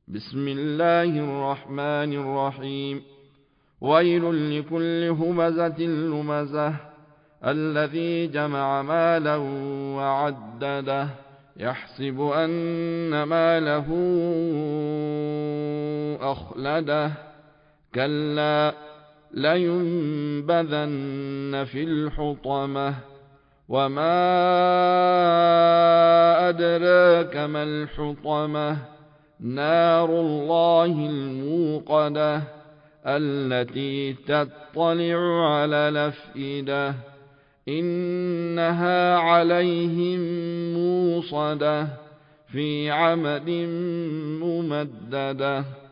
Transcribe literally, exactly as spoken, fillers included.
بسم الله الرحمن الرحيم ويل لكل همزة لمزة الذي جمع مالا وعدده يحسب أن ماله أخلده كلا لينبذن في الحطمة وما أدراك ما الحطمة نار الله الموقدة التي تطلع على الأفئدة إنها عليهم موصدة في عمد ممددة.